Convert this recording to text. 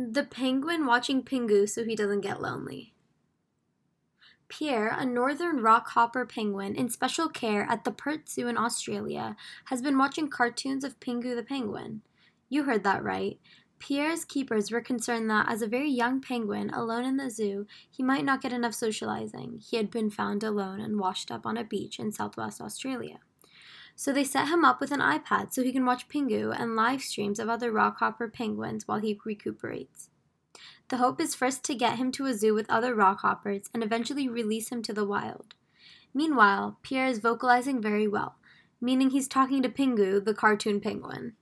The penguin watching Pingu so he doesn't get lonely. Pierre, a northern rockhopper penguin in special care at the Perth Zoo in Australia, has been watching cartoons of Pingu the penguin. You heard that right. Pierre's keepers were concerned that, as a very young penguin alone in the zoo, he might not get enough socializing. He had been found alone and washed up on a beach in southwest Australia. So they set him up with an iPad so he can watch Pingu and live streams of other rockhopper penguins while he recuperates. The hope is first to get him to a zoo with other rockhoppers and eventually release him to the wild. Meanwhile, Pierre is vocalizing very well, meaning he's talking to Pingu, the cartoon penguin.